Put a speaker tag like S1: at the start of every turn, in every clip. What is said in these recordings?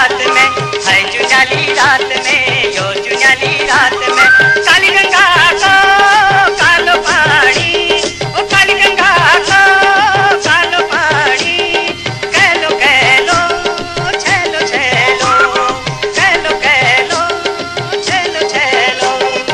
S1: रात में, है जुन्याली रात में, यो जुन्याली रात में। काली गंगा को कालो पानी, ओ काली गंगा को कालो पानी। कहलो कहलो छेलो छेलो, कहलो कहलो छेलो छेलो।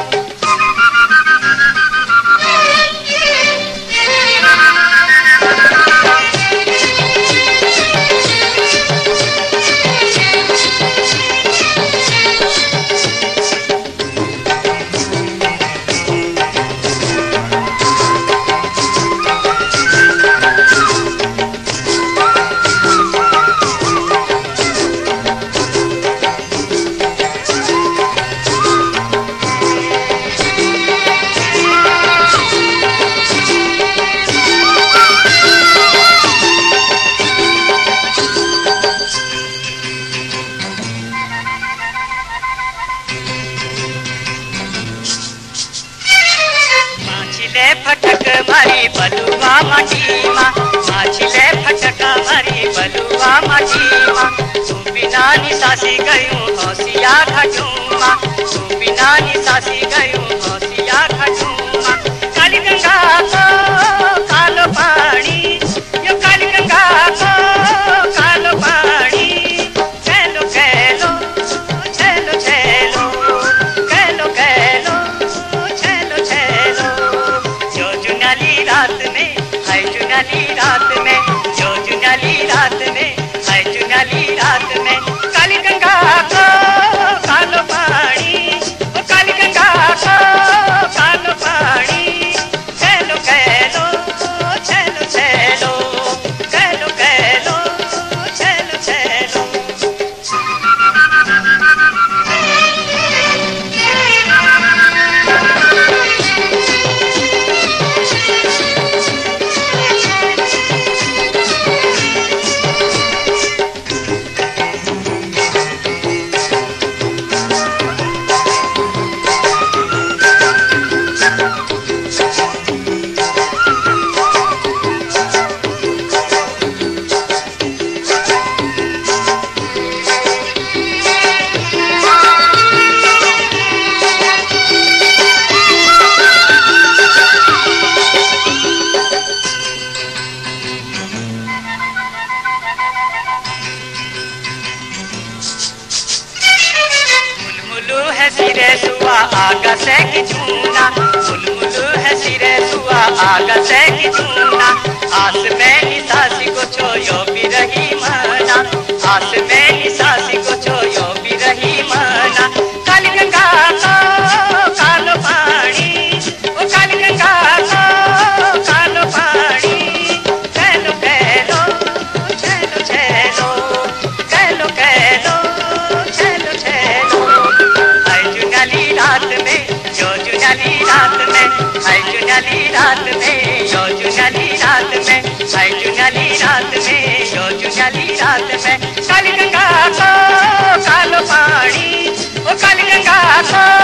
S1: फटक मारी बलुआ माटी माँ, माछिले फटक मारी बलुआ माटी माँ। तू बिना निसासी गयूं हौसिया घटूं माँ, तू बिना निसासी गयूं हौसिया घटूं माँ। काली गंगा को कालो पानी, यो काली गंगा को कालो पानी। कहलो कहलो छेलो छेलो, कहलो कहलो छेलो छेलो। जो जुन्याली रात में, है जुन्याली रात में, जो जुन्याली रात में, है जुन्याली रात में। काली गंगा को कालो पानी, ओ काली गंगा को कालो पानी। कहलो कहलो छेलो छेलो, कहलो कहलो छेलो छेलो। है सिरे सुआ आगा से की चूना, मुलमुल है सिरे सुआ आगा से की चूना। आस में निसासी को छोयो भी रही मना, आस में निसासी को छोयो भी रही मना। काली गंगा को कालो पानी, ओ काली गंगा को कालो पानी। कहलो कहलो छेलो छेलो, कहलो कहलो छेलो छेलो। रात में, जो जुन्याली रात में, है जुन्याली रात में, जो जुन्याली रात में, है जुन्याली रात में, जो जुन्याली रात में। काली गंगा को कालो पानी, ओ काली गंगा को